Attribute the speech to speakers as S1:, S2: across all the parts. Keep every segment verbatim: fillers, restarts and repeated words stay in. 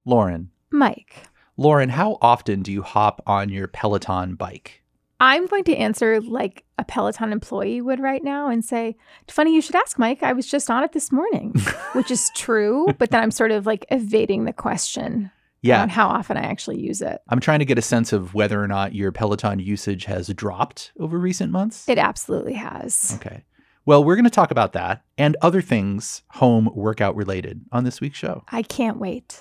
S1: Lauren.
S2: Mike.
S1: Lauren, how often do you hop on your Peloton bike?
S2: I'm going to answer like a Peloton employee would right now and say, funny you should ask, Mike. I was just on it this morning, which is true. But then I'm sort of like evading the question
S1: yeah.
S2: on how often I actually use it.
S1: I'm trying to get a sense of whether or not your Peloton usage has dropped over recent months.
S2: It absolutely has.
S1: Okay. Well, we're going to talk about that and other things home workout related on this week's show.
S2: I can't wait.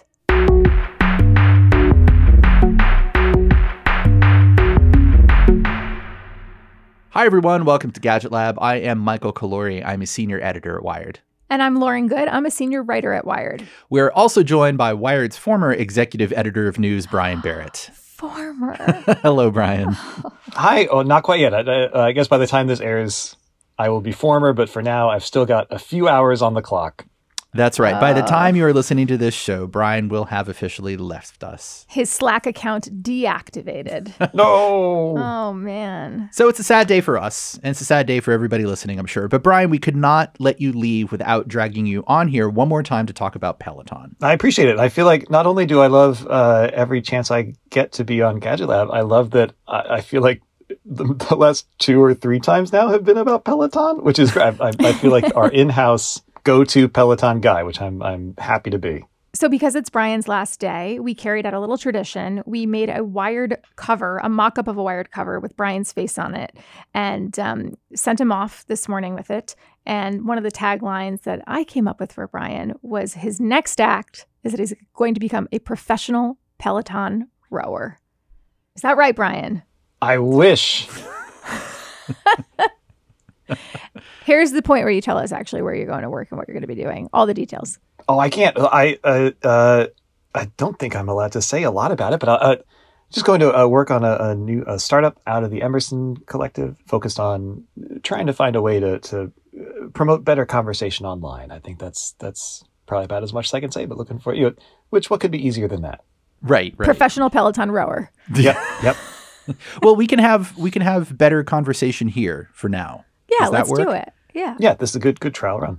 S1: Hi, everyone. Welcome to Gadget Lab. I am Michael Calore. I'm a senior editor at Wired.
S2: And I'm Lauren Good. I'm a senior writer at Wired.
S1: We're also joined by Wired's former executive editor of news, Brian Barrett.
S2: Former.
S1: Hello, Brian.
S3: Hi. Oh, not quite yet. I, uh, I guess by the time this airs, I will be former. But for now, I've still got a few hours on the clock.
S1: That's right. Uh, By the time you are listening to this show, Brian will have officially left us.
S2: His Slack account deactivated.
S3: No.
S2: Oh, man.
S1: So it's a sad day for us, and it's a sad day for everybody listening, I'm sure. But Brian, we could not let you leave without dragging you on here one more time to talk about Peloton.
S3: I appreciate it. I feel like not only do I love uh, every chance I get to be on Gadget Lab, I love that I, I feel like the, the last two or three times now have been about Peloton, which is great. I, I feel like our in-house go-to Peloton guy, which I'm I'm happy to be.
S2: So because it's Brian's last day, we carried out a little tradition. We made a Wired cover, a mock-up of a Wired cover with Brian's face on it, and um, sent him off this morning with it. And one of the taglines that I came up with for Brian was his next act is that he's going to become a professional Peloton rower. Is that right, Brian?
S3: I wish.
S2: Here's the point where you tell us actually where you're going to work and what you're going to be doing. All the details.
S3: Oh, I can't. I uh, uh, I don't think I'm allowed to say a lot about it, but I'm uh, just going to uh, work on a, a new a startup out of the Emerson Collective, focused on trying to find a way to to promote better conversation online. I think that's that's probably about as much as I can say. But looking for you, know, which what could be easier than that?
S1: Right, right.
S2: Professional Peloton rower.
S3: Yep, yep.
S1: Well, we can have we can have better conversation here for now.
S2: Yeah,
S1: Does that
S2: let's
S1: work?
S2: do it. Yeah.
S3: Yeah, this is a good good trial run.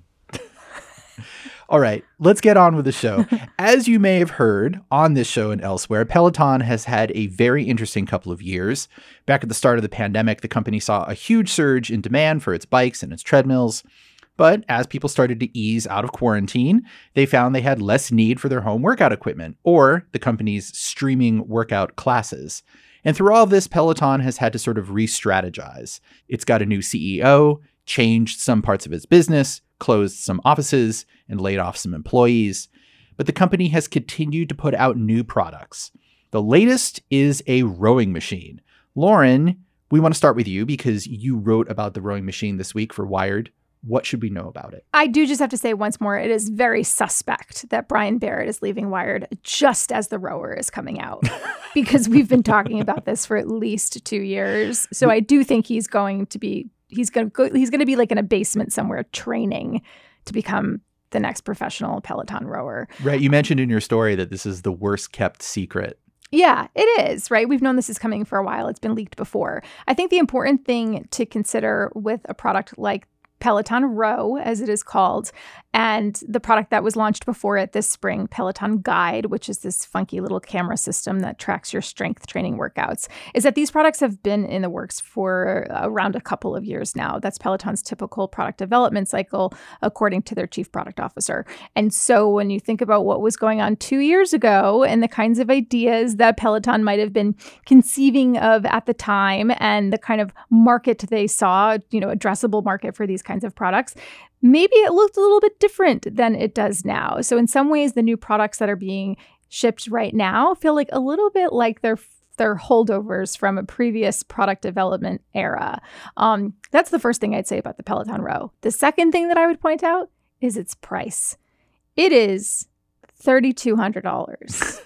S1: All right, let's get on with the show. As you may have heard on this show and elsewhere, Peloton has had a very interesting couple of years. Back at the start of the pandemic, the company saw a huge surge in demand for its bikes and its treadmills. But as people started to ease out of quarantine, they found they had less need for their home workout equipment or the company's streaming workout classes. And through all of this, Peloton has had to sort of re-strategize. It's got a new C E O, changed some parts of its business, closed some offices, and laid off some employees. But the company has continued to put out new products. The latest is a rowing machine. Lauren, we want to start with you because you wrote about the rowing machine this week for Wired. What should we know about it?
S2: I do just have to say once more, it is very suspect that Brian Barrett is leaving Wired just as the rower is coming out, because we've been talking about this for at least two years. So I do think he's going to be he's going to go, he's going to be like in a basement somewhere training to become the next professional Peloton rower.
S1: Right. You mentioned in your story that this is the worst kept secret.
S2: Yeah, it is, right? We've known this is coming for a while. It's been leaked before. I think the important thing to consider with a product like Peloton Row, as it is called, and the product that was launched before it this spring, Peloton Guide, which is this funky little camera system that tracks your strength training workouts, is that these products have been in the works for around a couple of years now. That's Peloton's typical product development cycle, according to their chief product officer. And so when you think about what was going on two years ago and the kinds of ideas that Peloton might have been conceiving of at the time and the kind of market they saw, you know, addressable market for these kinds of products, maybe it looked a little bit different than it does now. So in some ways, the new products that are being shipped right now feel like a little bit like they're they're holdovers from a previous product development era. Um, that's the first thing I'd say about the Peloton Row. The second thing that I would point out is its price. It is three thousand two hundred dollars.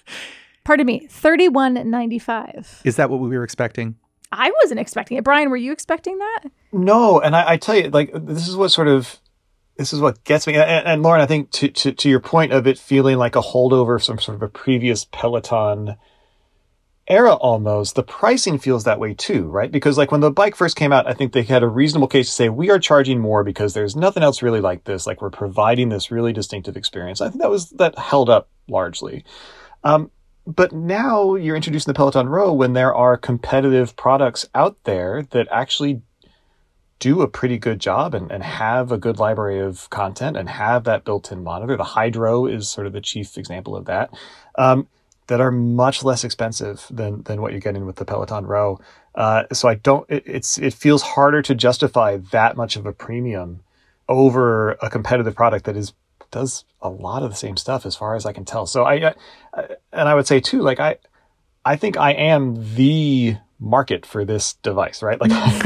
S2: Pardon me, thirty-one ninety-five.
S1: Is that what we were expecting?
S2: I wasn't expecting it. Brian, were you expecting that?
S3: No, and I, I tell you, like, this is what sort of, this is what gets me. And, and Lauren, I think to, to to your point of it feeling like a holdover of some sort of a previous Peloton era almost, the pricing feels that way too, right? Because like when the bike first came out, I think they had a reasonable case to say, we are charging more because there's nothing else really like this. Like we're providing this really distinctive experience. I think that was, that held up largely. Um, but now you're introducing the Peloton Row when there are competitive products out there that actually do a pretty good job and, and have a good library of content and have that built-in monitor. The Hydro is sort of the chief example of that, um, that are much less expensive than than what you're getting with the Peloton Row. Uh, so I don't, it, it's it feels harder to justify that much of a premium over a competitive product that is does a lot of the same stuff as far as I can tell. So I, I and I would say too, like I, I think I am the market for this device, right? Like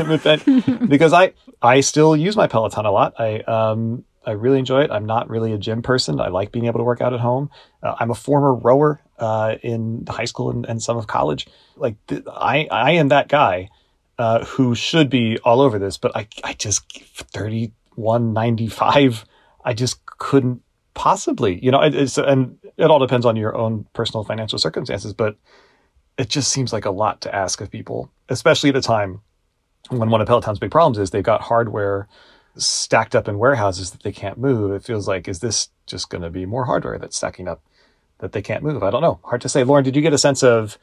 S3: because I I still use my Peloton a lot. I um I really enjoy it. I'm not really a gym person. I like being able to work out at home. Uh, I'm a former rower uh, in high school and, and some of college. Like th- I I am that guy uh, who should be all over this, but I I just thirty-one ninety-five. I just couldn't possibly, you know. It, it's and it all depends on your own personal financial circumstances, but it just seems like a lot to ask of people, especially at a time when one of Peloton's big problems is they've got hardware stacked up in warehouses that they can't move. It feels like, is this just going to be more hardware that's stacking up that they can't move? I don't know. Hard to say. Lauren, did you get a sense of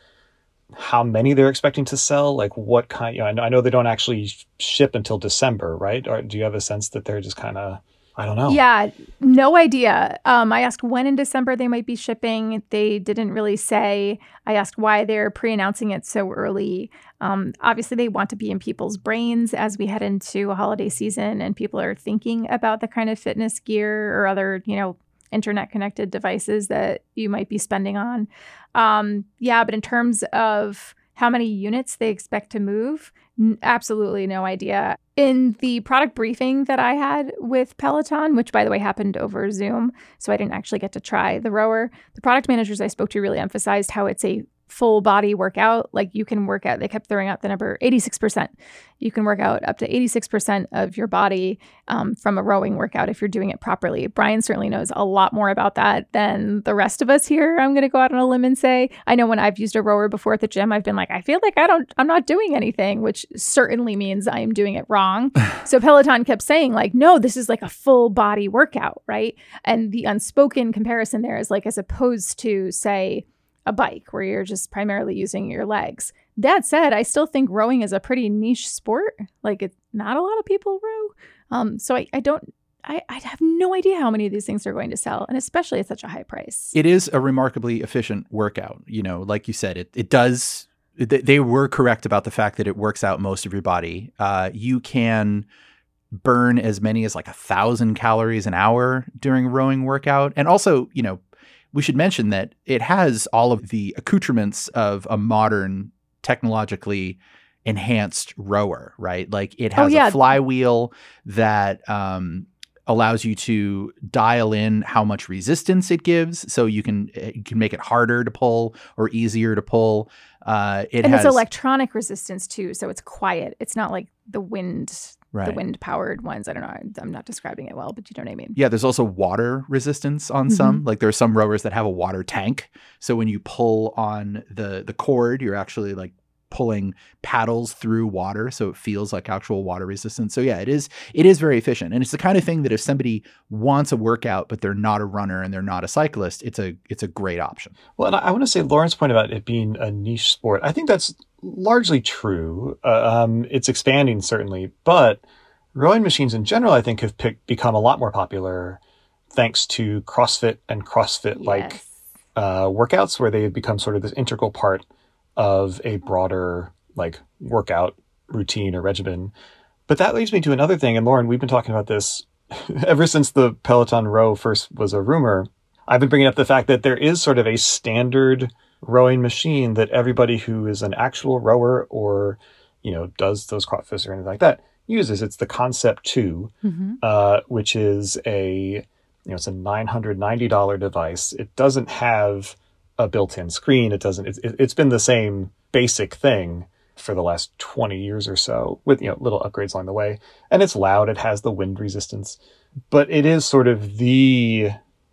S3: how many they're expecting to sell? Like what kind, you know, I know, I know they don't actually ship until December, right? Or do you have a sense that they're just kind of, I don't know.
S2: Yeah, no idea. Um, I asked when in December they might be shipping. They didn't really say. I asked why they're pre-announcing it so early. Um, obviously, they want to be in people's brains as we head into a holiday season and people are thinking about the kind of fitness gear or other, you know, internet-connected devices that you might be spending on. Um, yeah, but in terms of how many units they expect to move, n- absolutely no idea. In the product briefing that I had with Peloton, which by the way happened over Zoom, so I didn't actually get to try the rower, the product managers I spoke to really emphasized how it's a full body workout. Like you can work out, they kept throwing out the number eighty-six percent. You can work out up to eighty-six percent of your body um, from a rowing workout if you're doing it properly. Brian certainly knows a lot more about that than the rest of us here. I'm going to go out on a limb and say, I know when I've used a rower before at the gym, I've been like, I feel like I don't, I'm not doing anything, which certainly means I am doing it wrong. So Peloton kept saying like, no, this is like a full body workout, right? And the unspoken comparison there is like, as opposed to say, a bike where you're just primarily using your legs. That said, I still think rowing is a pretty niche sport. Like it's not a lot of people row. Um, so I, I don't, I, I have no idea how many of these things are going to sell, and especially at such a high price.
S1: It is a remarkably efficient workout. You know, like you said, it it does, they were correct about the fact that it works out most of your body. Uh, you can burn as many as like a thousand calories an hour during a rowing workout. And also, you know, we should mention that it has all of the accoutrements of a modern, technologically enhanced rower, right? Like it has
S2: oh, yeah.
S1: a flywheel that um, allows you to dial in how much resistance it gives, so you can you can make it harder to pull or easier to pull. Uh, it
S2: and
S1: has
S2: it's electronic resistance too, so it's quiet. It's not like the wind.
S1: Right.
S2: The wind-powered ones. I don't know. I'm not describing it well, but you know what I mean.
S1: Yeah, there's also water resistance on
S2: Mm-hmm.
S1: some. Like there are some rowers that have a water tank. So when you pull on the the cord, you're actually like pulling paddles through water, so it feels like actual water resistance. So yeah, it is it is very efficient. And it's the kind of thing that if somebody wants a workout but they're not a runner and they're not a cyclist, it's a it's a great option.
S3: Well, and I, I want to say Lauren's point about it being a niche sport, I think that's largely true. Uh, um, it's expanding certainly, but rowing machines in general, I think, have pick, become a lot more popular thanks to CrossFit and CrossFit-like
S2: Yes.
S3: uh, workouts, where they have become sort of this integral part of a broader like workout routine or regimen. But that leads me to another thing. And Lauren, we've been talking about this ever since the Peloton Row first was a rumor. I've been bringing up the fact that there is sort of a standard rowing machine that everybody who is an actual rower or, you know, does those CrossFits or anything like that uses. It's the Concept two,
S2: Mm-hmm.
S3: uh, which is a, you know, it's a nine hundred ninety dollars device. It doesn't have a built-in screen. It doesn't, it's, it's been the same basic thing for the last twenty years or so with, you know, little upgrades along the way. And it's loud. It has the wind resistance, but it is sort of the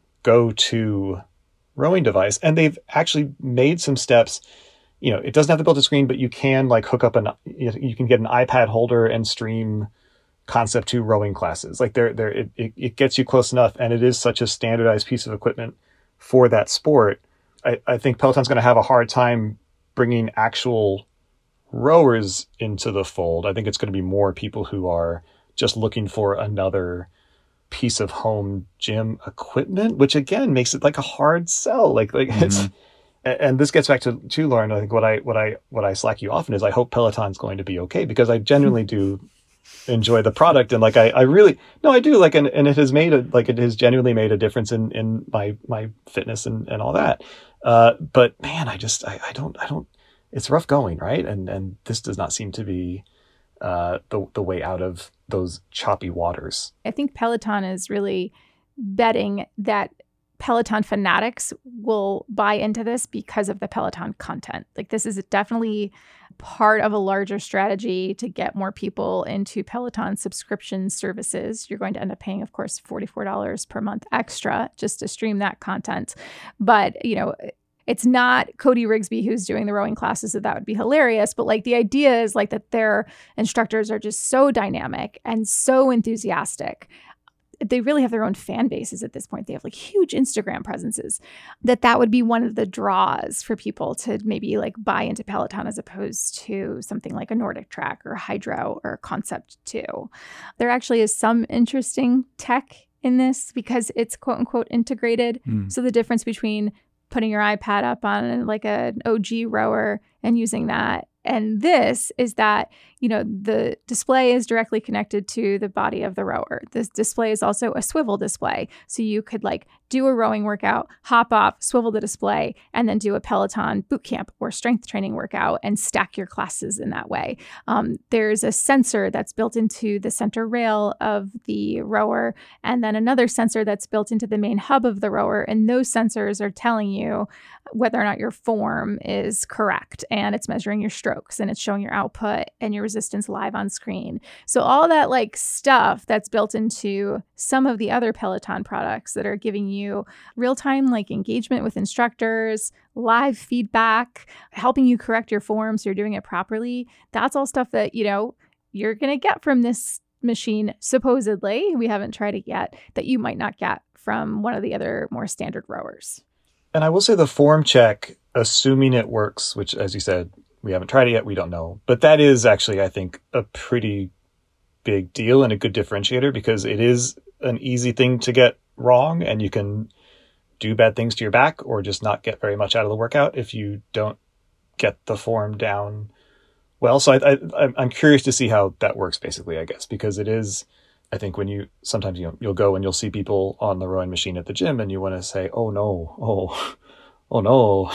S3: go-to rowing device. And they've actually made some steps. You know, it doesn't have the built-in screen, but you can like hook up an, you can get an iPad holder and stream Concept two rowing classes. Like they're, they're, it, it, it gets you close enough. And it is such a standardized piece of equipment for that sport, I, I think Peloton's going to have a hard time bringing actual rowers into the fold. I think it's going to be more people who are just looking for another piece of home gym equipment, which again makes it like a hard sell. Like, like mm-hmm. it's, and this gets back to, to Lauren. I think what I, what I, what I slack you often is I hope Peloton's going to be okay, because I genuinely do enjoy the product. And like, I, I really, no, I do like, and, and it has made a, like, it has genuinely made a difference in, in my, my fitness and, and all that. Uh, but man, I just, I, I don't, I don't, it's rough going, right? And, and this does not seem to be, uh, the, the way out of those choppy waters.
S2: I think Peloton is really betting that Peloton fanatics will buy into this because of the Peloton content. Like, this is definitely part of a larger strategy to get more people into Peloton subscription services. You're going to end up paying, of course, forty-four dollars per month extra just to stream that content. But, you know, it's not Cody Rigsby who's doing the rowing classes, so that would be hilarious. But like, the idea is like that their instructors are just so dynamic and so enthusiastic. They really have their own fan bases at this point. They have like huge Instagram presences, that that would be one of the draws for people to maybe like buy into Peloton as opposed to something like a Nordic Track or Hydrow or Concept two. There actually is some interesting tech in this because it's quote unquote integrated. Mm. So the difference between putting your iPad up on like an O G rower and using that and this is that, you know, the display is directly connected to the body of the rower. This display is also a swivel display. So you could like do a rowing workout, hop off, swivel the display, and then do a Peloton boot camp or strength training workout and stack your classes in that way. Um, there's a sensor that's built into the center rail of the rower, and then another sensor that's built into the main hub of the rower. And those sensors are telling you whether or not your form is correct, and it's measuring your strokes and it's showing your output and your resistance live on screen. So all that like stuff that's built into some of the other Peloton products that are giving you real-time like engagement with instructors, live feedback, helping you correct your form so you're doing it properly. That's all stuff that, you know, you're going to get from this machine, supposedly. We haven't tried it yet, that you might not get from one of the other more standard rowers.
S3: And I will say the form check, assuming it works, which, as you said, we haven't tried it yet, we don't know. But that is actually, I think, a pretty big deal and a good differentiator, because it is an easy thing to get wrong, and you can do bad things to your back or just not get very much out of the workout if you don't get the form down well. So I, I, I'm curious to see how that works, basically, I guess, because it is... I think when you, sometimes you know, you'll go and you'll see people on the rowing machine at the gym and you want to say, oh no, oh, oh no,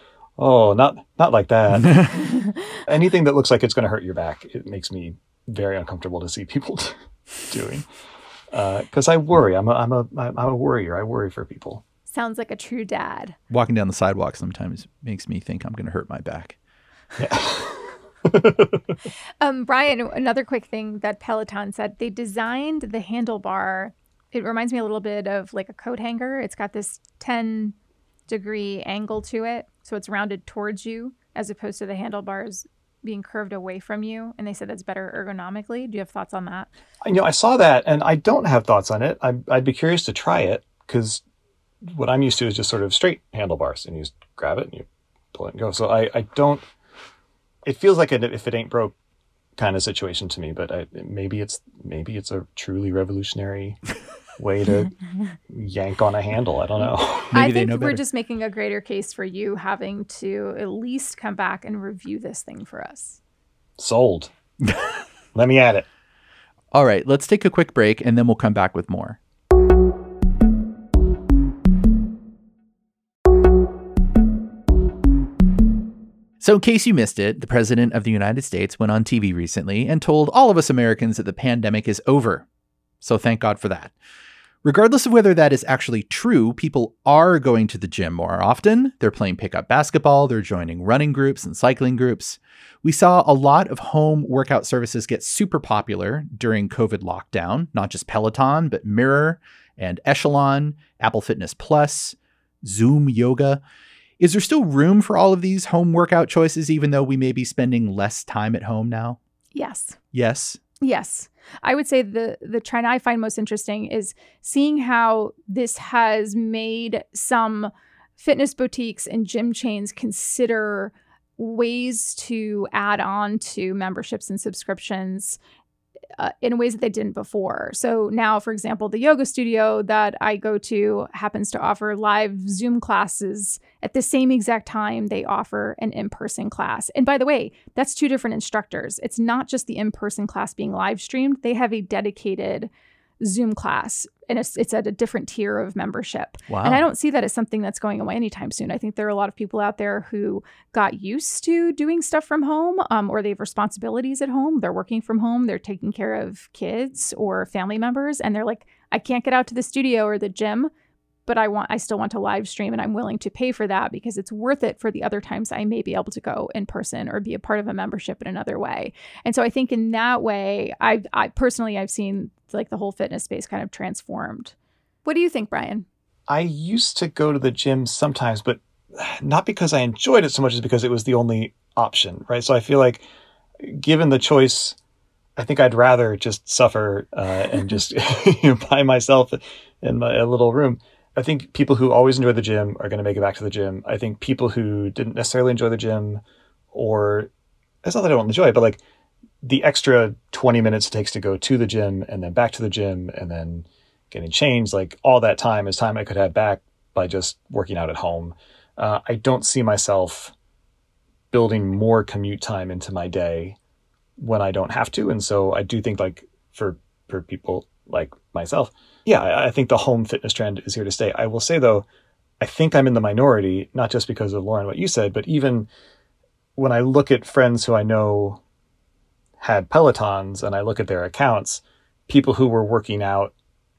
S3: oh, not, not like that. Anything that looks like it's going to hurt your back, it makes me very uncomfortable to see people doing. Uh, cause I worry, I'm a, I'm a, I'm a worrier. I worry for people.
S2: Sounds like a true dad.
S1: Walking down the sidewalk sometimes makes me think I'm going to hurt my back.
S3: Yeah.
S2: um, Brian, another quick thing that Peloton said, they designed the handlebar. It reminds me a little bit of like a coat hanger. It's got this ten degree angle to it. So it's rounded towards you as opposed to the handlebars being curved away from you. And they said that's better ergonomically. Do you have thoughts on that?
S3: You know, I saw that and I don't have thoughts on it. I'd, I'd be curious to try it, because what I'm used to is just sort of straight handlebars, and you just grab it and you pull it and go. So I, I don't, it feels like a if it ain't broke kind of situation to me, but I, maybe it's maybe it's a truly revolutionary way to yank on a handle. I don't know.
S1: Maybe
S2: I
S1: they
S2: think
S1: know
S2: we're
S1: better.
S2: just making a greater case for you having to at least come back and review this thing for us.
S3: Sold. Let me at it.
S1: All right, let's take a quick break and then we'll come back with more. So in case you missed it, the President of the United States went on T V recently and told all of us Americans that the pandemic is over. So thank God for that. Regardless of whether that is actually true, people are going to the gym more often. They're playing pickup basketball. They're joining running groups and cycling groups. We saw a lot of home workout services get super popular during COVID lockdown, not just Peloton, but Mirror and Echelon, Apple Fitness Plus, Zoom Yoga. Is there still room for all of these home workout choices, even though we may be spending less time at home now?
S2: Yes.
S1: Yes.
S2: Yes. I would say the the trend I find most interesting is seeing how this has made some fitness boutiques and gym chains consider ways to add on to memberships and subscriptions uh, in ways that they didn't before. So now, for example, the yoga studio that I go to happens to offer live Zoom classes at the same exact time they offer an in-person class. And by the way, that's two different instructors. It's not just the in-person class being live streamed. They have a dedicated Zoom class, and it's, it's at a different tier of membership.
S1: Wow.
S2: And I don't see that as something that's going away anytime soon. I think there are a lot of people out there who got used to doing stuff from home, um, or they have responsibilities at home. They're working from home. They're taking care of kids or family members. And they're like, I can't get out to the studio or the gym, but I want, I still want to live stream, and I'm willing to pay for that because it's worth it for the other times I may be able to go in person or be a part of a membership in another way. And so I think in that way, I've, I personally, I've seen like the whole fitness space kind of transformed. What do you think, Brian?
S3: I used to go to the gym sometimes, but not because I enjoyed it so much as because it was the only option, right? So I feel like given the choice, I think I'd rather just suffer uh, and just you know, by myself in my a little room. I think people who always enjoy the gym are going to make it back to the gym. I think people who didn't necessarily enjoy the gym, or it's not that I don't enjoy it, but like the extra twenty minutes it takes to go to the gym and then back to the gym and then getting changed, like all that time is time I could have back by just working out at home. Uh, I don't see myself building more commute time into my day when I don't have to. And so I do think like for, for people like myself, yeah, I, I think the home fitness trend is here to stay. I will say though, I think I'm in the minority, not just because of Lauren, what you said, but even when I look at friends who I know had Pelotons and I look at their accounts, people who were working out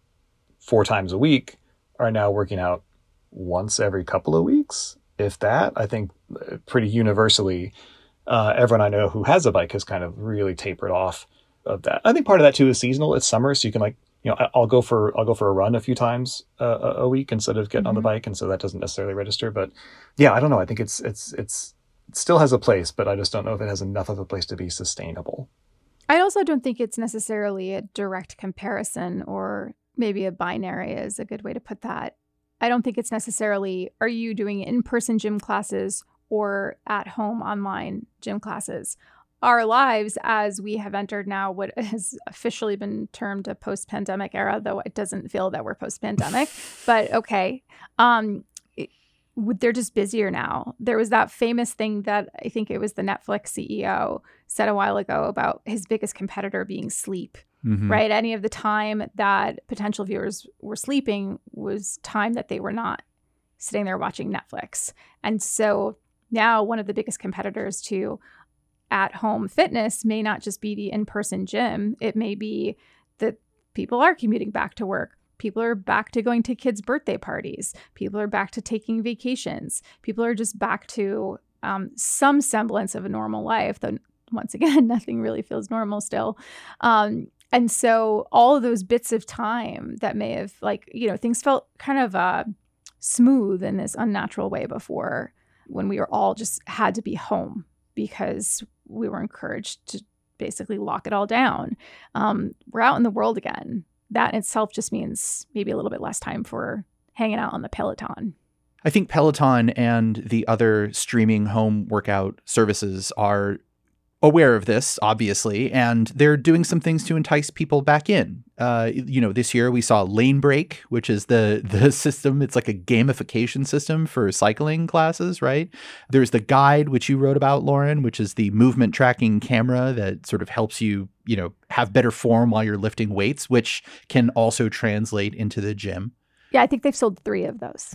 S3: four times a week are now working out once every couple of weeks, if that. I think pretty universally, uh, everyone I know who has a bike has kind of really tapered off of that. I think part of that too is seasonal. It's summer, so you can like, you know, I'll go for I'll go for a run a few times uh, a week instead of getting mm-hmm. on the bike, and so that doesn't necessarily register. But yeah, I don't know. I think it's it's it's it still has a place, but I just don't know if it has enough of a place to be sustainable.
S2: I also don't think it's necessarily a direct comparison, or maybe a binary is a good way to put that. I don't think it's necessarily, are you doing in-person gym classes or at home online gym classes? Our lives, as we have entered now what has officially been termed a post-pandemic era, though it doesn't feel that we're post-pandemic, but okay. Um, it, they're just busier now. There was that famous thing that I think it was the Netflix C E O said a while ago about his biggest competitor being sleep, mm-hmm. right? Any of the time that potential viewers were sleeping was time that they were not sitting there watching Netflix. And so now one of the biggest competitors to at-home fitness may not just be the in-person gym. It may be that people are commuting back to work. People are back to going to kids' birthday parties. People are back to taking vacations. People are just back to um, some semblance of a normal life, though once again, nothing really feels normal still. Um, and so all of those bits of time that may have, like, you know, things felt kind of uh, smooth in this unnatural way before, when we were all just had to be home because we were encouraged to basically lock it all down. Um, we're out in the world again. That in itself just means maybe a little bit less time for hanging out on the Peloton.
S1: I think Peloton and the other streaming home workout services are aware of this, obviously, and they're doing some things to entice people back in. Uh, you know, this year we saw Lane Break, which is the the system. It's like a gamification system for cycling classes, right? There's the Guide, which you wrote about, Lauren, which is the movement tracking camera that sort of helps you, you know, have better form while you're lifting weights, which can also translate into the gym.
S2: Yeah, I think they've sold three of those.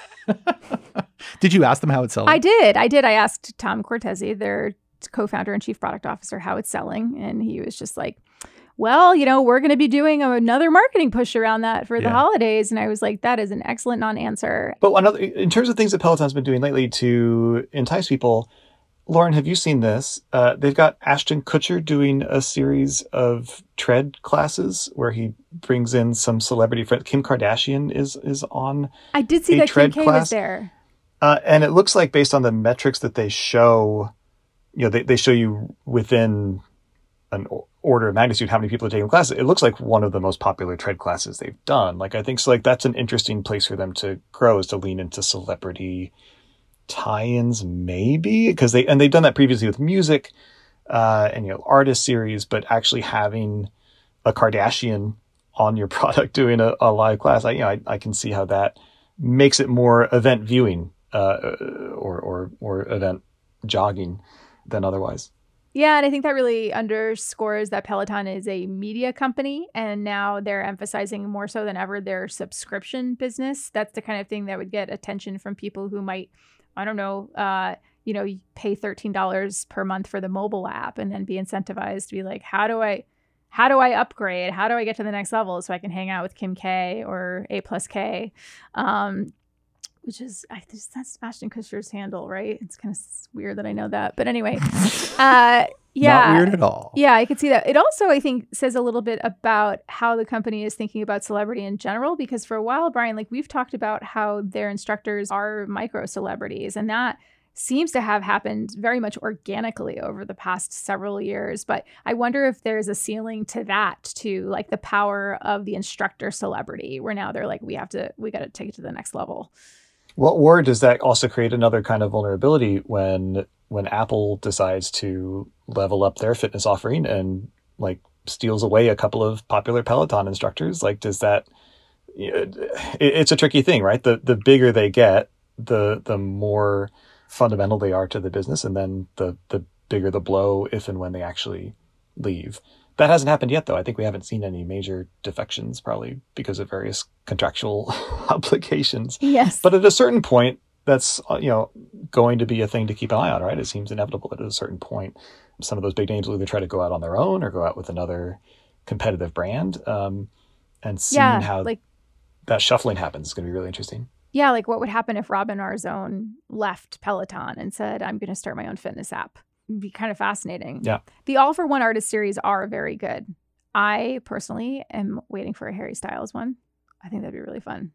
S1: Did you ask them how it's selling?
S2: I did. I did. I asked Tom Cortese, their co-founder and chief product officer, how it's selling. And he was just like, well, you know, we're going to be doing another marketing push around that for the yeah. holidays. And I was like, that is an excellent non-answer.
S3: But another, in terms of things that Peloton's been doing lately to entice people, Lauren, have you seen this? Uh, they've got Ashton Kutcher doing a series of tread classes where he brings in some celebrity friends. Kim Kardashian is is on
S2: I did see
S3: a
S2: that
S3: tread
S2: Kim K
S3: class.
S2: was there.
S3: Uh, and it looks like based on the metrics that they show, you know, they, they show you within an order of magnitude how many people are taking classes, it looks like one of the most popular tread classes they've done. Like, I think so, like, that's an interesting place for them to grow, is to lean into celebrity tie-ins, maybe, because they, and they've done that previously with music, uh, and, you know, artist series, but actually having a Kardashian on your product doing a, a live class, I, you know, I, I can see how that makes it more event viewing, uh, or, or, or event jogging than otherwise.
S2: Yeah, and I think that really underscores that Peloton is a media company, and now they're emphasizing more so than ever their subscription business. That's the kind of thing that would get attention from people who might, I don't know, uh, you know, pay thirteen dollars per month for the mobile app and then be incentivized to be like, how do I, how do I upgrade? How do I get to the next level so I can hang out with Kim K or A plus K? Um, which is, I think that's Ashton Kutcher's handle, right? It's kind of weird that I know that. But anyway, uh, yeah.
S1: Not weird at all.
S2: Yeah, I could see that. It also, I think, says a little bit about how the company is thinking about celebrity in general, because for a while, Brian, like we've talked about how their instructors are micro celebrities, and that seems to have happened very much organically over the past several years. But I wonder if there's a ceiling to that, to like the power of the instructor celebrity, where now they're like, we have to, we got to take it to the next level.
S3: Well, or does that also create another kind of vulnerability when when Apple decides to level up their fitness offering and like steals away a couple of popular Peloton instructors? Like, does that? It, it's a tricky thing, right? The the bigger they get, the the more fundamental they are to the business, and then the the bigger the blow if and when they actually leave. That hasn't happened yet, though. I think we haven't seen any major defections, probably because of various contractual obligations.
S2: Yes.
S3: But at a certain point, that's, you know, going to be a thing to keep an eye on, right? It seems inevitable that at a certain point, some of those big names will either try to go out on their own or go out with another competitive brand. Um, and seeing
S2: yeah,
S3: how
S2: like,
S3: that shuffling happens is going to be really interesting.
S2: Yeah, like what would happen if Robin Arzón left Peloton and said, I'm going to start my own fitness app? It'd be kind of fascinating.
S3: Yeah.
S2: The All for One artist series are very good. I personally am waiting for a Harry Styles one. I think that'd be really fun.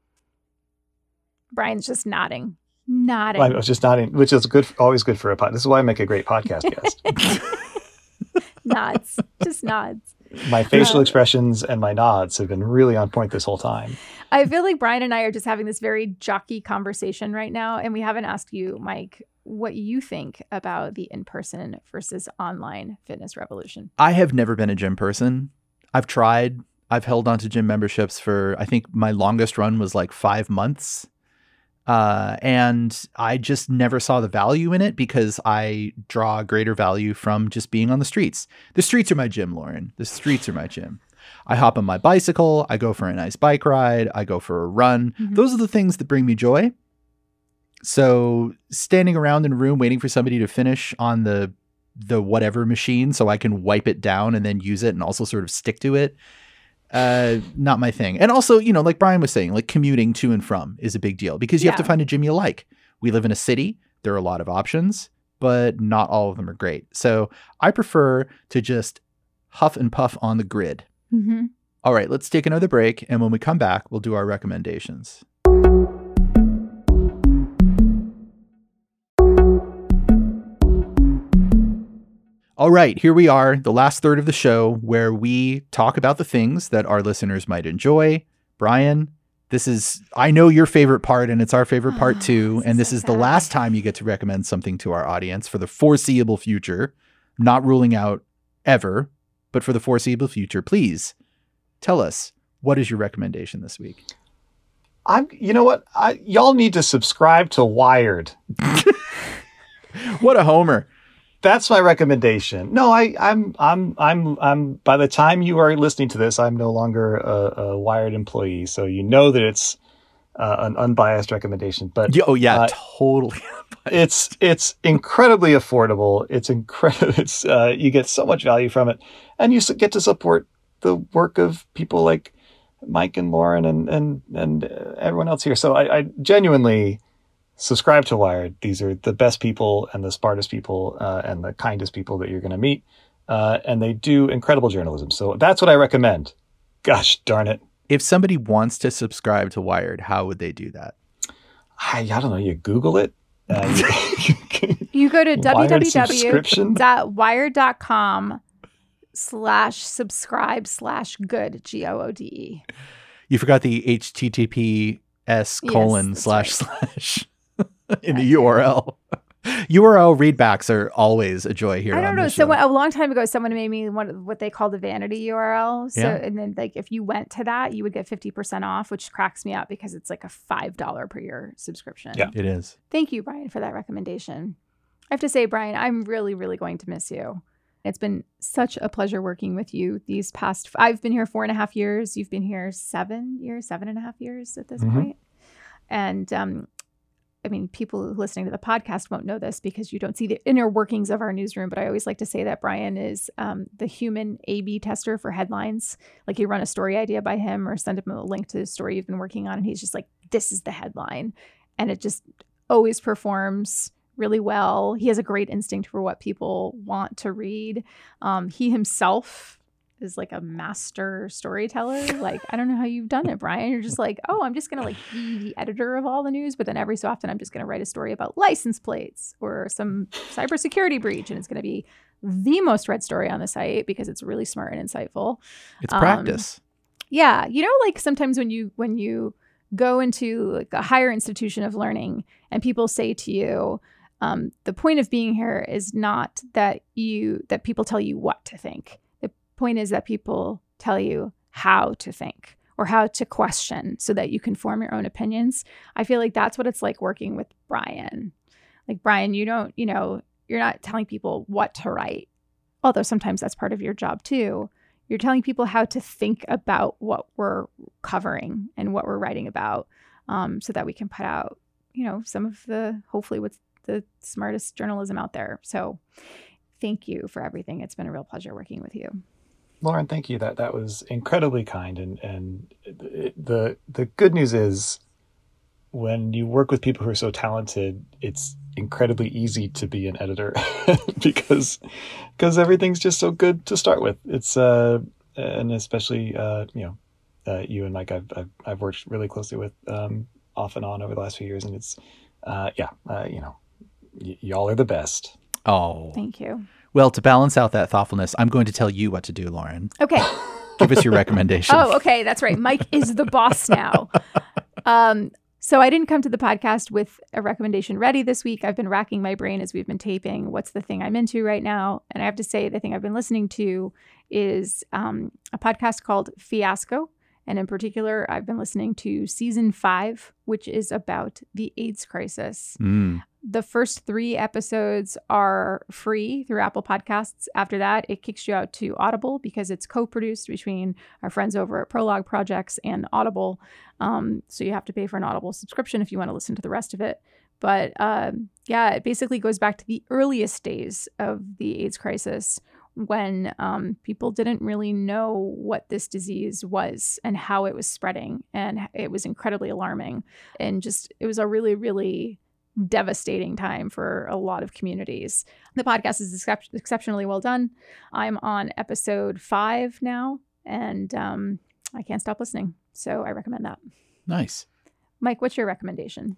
S2: Brian's just nodding. Nodding.
S3: I was just nodding, which is good, always good for a pod. This is why I make a great podcast guest.
S2: Nods. Just nods.
S3: My facial
S2: Uh,
S3: expressions and my nods have been really on point this whole time.
S2: I feel like Brian and I are just having this very jockey conversation right now, and we haven't asked you, Mike, what you think about the in-person versus online fitness revolution.
S1: I have never been a gym person. I've tried. I've held on to gym memberships for, I think my longest run was like five months. Uh, and I just never saw the value in it because I draw greater value from just being on the streets. The streets are my gym, Lauren. The streets are my gym. I hop on my bicycle. I go for a nice bike ride. I go for a run.
S2: Mm-hmm.
S1: Those are the things that bring me joy. So standing around in a room waiting for somebody to finish on the the whatever machine so I can wipe it down and then use it and also sort of stick to it, uh, not my thing. And also, you know, like Brian was saying, like commuting to and from is a big deal because you
S2: Yeah.
S1: have to find a gym you like. We live in a city. There are a lot of options, but not all of them are great. So I prefer to just huff and puff on the grid.
S2: Mm-hmm.
S1: All right, let's take another break. And when we come back, we'll do our recommendations. All right, here we are, the last third of the show where we talk about the things that our listeners might enjoy. Brian, this is, I know your favorite part and it's our favorite part
S2: Oh,
S1: too.
S2: this
S1: And
S2: is
S1: this
S2: so
S1: is the
S2: sad.
S1: last time you get to recommend something to our audience for the foreseeable future, not ruling out ever, but for the foreseeable future. Please tell us, what is your recommendation this week?
S3: I'm, you know what? I, y'all need to subscribe to Wired.
S1: What a homer.
S3: That's my recommendation. No, I, I'm, I'm, I'm, I'm, by the time you are listening to this, I'm no longer a, a Wired employee. So you know that it's uh, an unbiased recommendation, but
S1: Yeah, oh yeah,
S3: uh,
S1: totally.
S3: it's, it's incredibly affordable. It's incredible. It's, uh, you get so much value from it, and you s- get to support the work of people like Mike and Lauren and, and, and uh, everyone else here. So I, I genuinely subscribe to Wired. These are the best people and the smartest people uh, and the kindest people that you're going to meet. Uh, and they do incredible journalism. So that's what I recommend. Gosh darn it.
S1: If somebody wants to subscribe to Wired, how would they do that?
S3: I, I don't know. You Google it. Uh, you,
S2: You go to
S3: Wired
S2: www
S3: subscription?
S2: dot wired dot com slash subscribe slash good, G O O D E.
S1: You forgot the H T T P S colon
S2: Yes,
S1: slash
S2: right.
S1: slash in the U R L. U R L readbacks are always a joy here.
S2: I don't
S1: on
S2: know.
S1: this
S2: So
S1: show.
S2: a long time ago, someone made me one what they call the vanity U R L. So
S1: Yeah.
S2: and then like if you went to that, you would get fifty percent off, which cracks me up because it's like a five dollars per year subscription.
S3: Yeah.
S1: It is.
S2: Thank you, Brian, for that recommendation. I have to say, Brian, I'm really, really going to miss you. It's been such a pleasure working with you these past, I've been here four and a half years. You've been here seven years, seven and a half years at this
S3: Mhm.
S2: point. And um, I mean, people listening to the podcast won't know this because you don't see the inner workings of our newsroom. But I always like to say that Brian is um, the human A B tester for headlines. Like you run a story idea by him or send him a link to the story you've been working on. And he's just like, this is the headline. And it just always performs really well. He has a great instinct for what people want to read. Um, he himself is like a master storyteller. Like, I don't know how you've done it, Brian. You're just like, oh, I'm just going to like be the editor of all the news. But then every so often, I'm just going to write a story about license plates or some cybersecurity breach. And it's going to be the most read story on the site because it's really smart and insightful.
S1: It's
S2: Um,
S1: practice.
S2: Yeah. You know, like sometimes when you, when you go into like a higher institution of learning and people say to you, um, the point of being here is not that you, that people tell you what to think. The point is that people tell you how to think or how to question so that you can form your own opinions. I feel like that's what it's like working with Brian. Like, Brian, you don't, you know, you're not telling people what to write, although sometimes that's part of your job too. You're telling people how to think about what we're covering and what we're writing about, um, so that we can put out, you know, some of the, hopefully what's the smartest journalism out there. So thank you for everything. It's been a real pleasure working with you.
S3: Lauren, thank you. That that was incredibly kind. And and it, the the good news is when you work with people who are so talented, it's incredibly easy to be an editor because because everything's just so good to start with. It's uh and especially uh you know uh, you and Mike I've, I've I've worked really closely with um off and on over the last few years, and it's uh yeah uh, you know y- y'all are the best.
S1: Oh,
S2: Thank you.
S1: well, to balance out that thoughtfulness, I'm going to tell you what to do, Lauren.
S2: Okay.
S1: Give us your recommendation.
S2: Oh, okay. That's right. Mike is the boss now. Um, so I didn't come to the podcast with a recommendation ready this week. I've been racking my brain as we've been taping. What's the thing I'm into right now? And I have to say, the thing I've been listening to is um, a podcast called Fiasco. And in particular, I've been listening to season five, which is about the AIDS crisis.
S1: Mm.
S2: The first three episodes are free through Apple Podcasts. After that, it kicks you out to Audible because it's co-produced between our friends over at Prologue Projects and Audible. Um, so you have to pay for an Audible subscription if you want to listen to the rest of it. But um, yeah, it basically goes back to the earliest days of the AIDS crisis when um, people didn't really know what this disease was and how it was spreading. And it was incredibly alarming. And just, it was a really, really devastating time for a lot of communities. The podcast is excep- exceptionally well done. I'm on episode five now, and um, I can't stop listening. So I recommend that.
S1: Nice.
S2: Mike, what's your recommendation?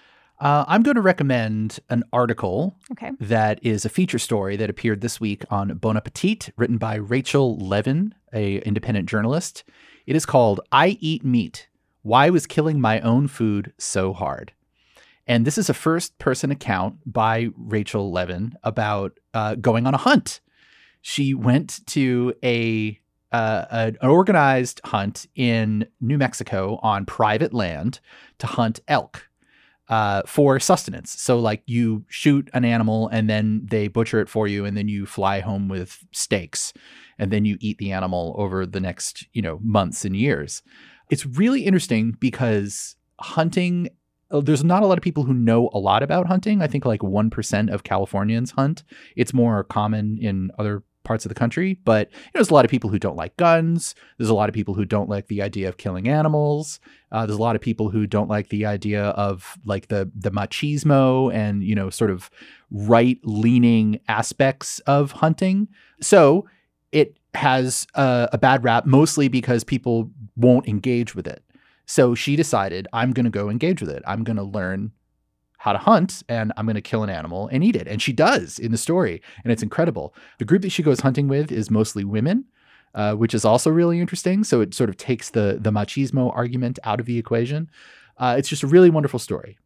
S1: Uh, I'm going to recommend an article
S2: Okay.
S1: that is a feature story that appeared this week on Bon Appetit, written by Rachel Levin, a independent journalist. It is called I Eat Meat: Why Was Killing My Own Food So Hard? And this is a first-person account by Rachel Levin about uh, going on a hunt. She went to a uh, an organized hunt in New Mexico on private land to hunt elk uh, for sustenance. So, like, you shoot an animal and then they butcher it for you, and then you fly home with steaks, and then you eat the animal over the next, you know, months and years. It's really interesting because hunting, there's not a lot of people who know a lot about hunting. I think like one percent of Californians hunt. It's more common in other parts of the country, but you know, there's a lot of people who don't like guns. There's a lot of people who don't like the idea of killing animals. Uh, there's a lot of people who don't like the idea of like the the machismo and, you know, sort of right-leaning aspects of hunting. So it has a, a bad rap, mostly because people won't engage with it. So she decided, I'm going to go engage with it. I'm going to learn how to hunt, and I'm going to kill an animal and eat it. And she does in the story, and it's incredible. The group that she goes hunting with is mostly women, uh, which is also really interesting. So it sort of takes the, the machismo argument out of the equation. Uh, it's just a really wonderful story.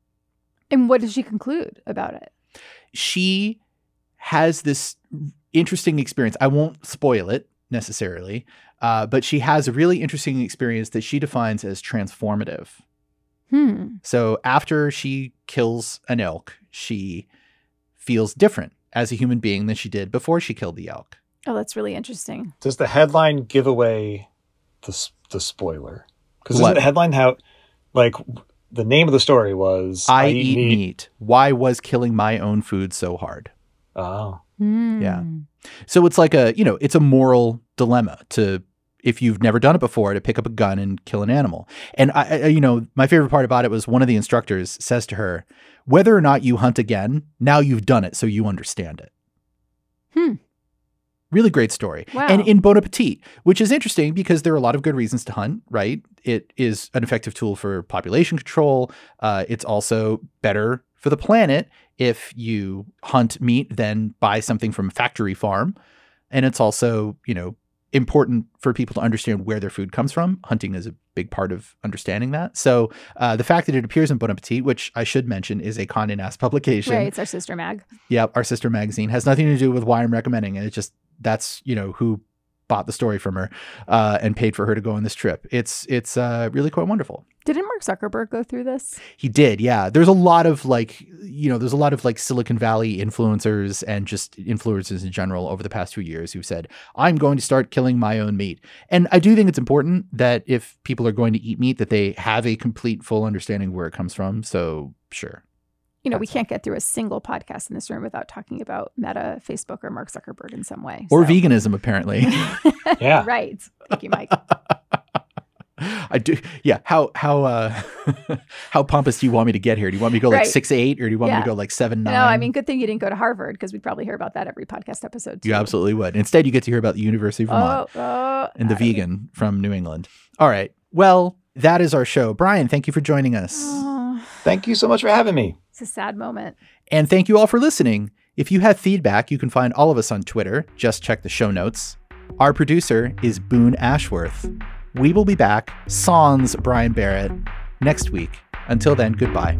S2: And what does she conclude about it?
S1: She has this interesting experience. I won't spoil it necessarily, uh, but she has a really interesting experience that she defines as transformative.
S2: Hmm.
S1: So after she kills an elk, she feels different as a human being than she did before she killed the elk.
S2: Oh, that's really interesting.
S3: Does the headline give away the s- the spoiler? Because isn't
S1: What?
S3: the headline how, like, the name of the story was
S1: I, eat meat. meat. Why was killing my own food so hard?
S3: Oh.
S2: Hmm.
S1: Yeah. So it's like a, you know, it's a moral dilemma to, if you've never done it before, to pick up a gun and kill an animal. And I, I, you know, my favorite part about it was one of the instructors says to her, whether or not you hunt again, now you've done it, so you understand it.
S2: Hmm.
S1: Really great story.
S2: Wow.
S1: And in Bon Appetit, which is interesting because there are a lot of good reasons to hunt, right? It is an effective tool for population control. Uh, it's also better for the planet if you hunt meat than buy something from a factory farm. And it's also, you know, important for people to understand where their food comes from. Hunting is a big part of understanding that. So uh, the fact that it appears in Bon Appetit, which I should mention is a Condé Nast publication.
S2: Right, it's our sister mag.
S1: Yep, our sister magazine, has nothing to do with why I'm recommending it. It's just, that's, you know, who bought the story from her uh, and paid for her to go on this trip. It's it's uh, really quite wonderful.
S2: Didn't Mark Zuckerberg go through this?
S1: He did, yeah. There's a lot of like, you know, there's a lot of like Silicon Valley influencers and just influencers in general over the past few years who've said, I'm going to start killing my own meat. And I do think it's important that if people are going to eat meat, that they have a complete, full understanding where it comes from. So sure.
S2: You know, we can't get through a single podcast in this room without talking about Meta, Facebook, or Mark Zuckerberg in some way.
S1: Or
S2: so.
S1: veganism, apparently.
S3: Yeah.
S2: Right. Thank you, Mike.
S1: I do. Yeah. How how uh, how pompous do you want me to get here? Do you want me to go like
S2: Right.
S1: six eight, or do you want
S2: Yeah.
S1: me to go like seven nine?
S2: No, I mean, good thing you didn't go to Harvard because we'd probably hear about that every podcast episode. Too.
S1: You absolutely would. Instead, you get to hear about the University of Vermont
S2: Oh, oh,
S1: and the
S2: I-
S1: vegan from New England. All right. Well, that is our show. Brian, thank you for joining us.
S2: Oh,
S3: Thank you so much for having me.
S2: it's a sad moment.
S1: And thank you all for listening. If you have feedback, you can find all of us on Twitter. Just check the show notes. Our producer is Boone Ashworth. We will be back, sans Brian Barrett, next week. Until then, goodbye.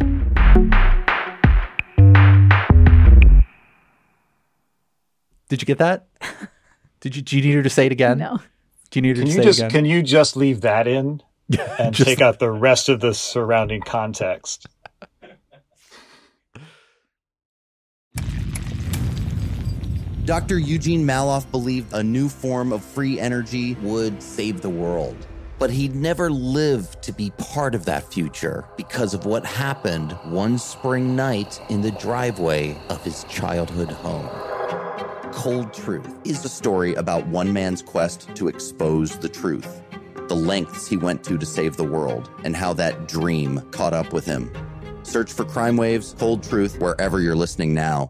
S1: Did you get that? Did you, do you need her to say it again?
S2: No.
S1: Do you need her
S3: Can
S1: to
S3: you
S1: say
S3: just
S1: it again?
S3: can you just leave that in and
S1: Just-
S3: take out the rest of the surrounding context?
S4: Doctor Eugene Maloff believed a new form of free energy would save the world. But he'd never lived to be part of that future because of what happened one spring night in the driveway of his childhood home. Cold Truth is a story about one man's quest to expose the truth, the lengths he went to to save the world, and how that dream caught up with him. Search for Crime Waves, Cold Truth, wherever you're listening now.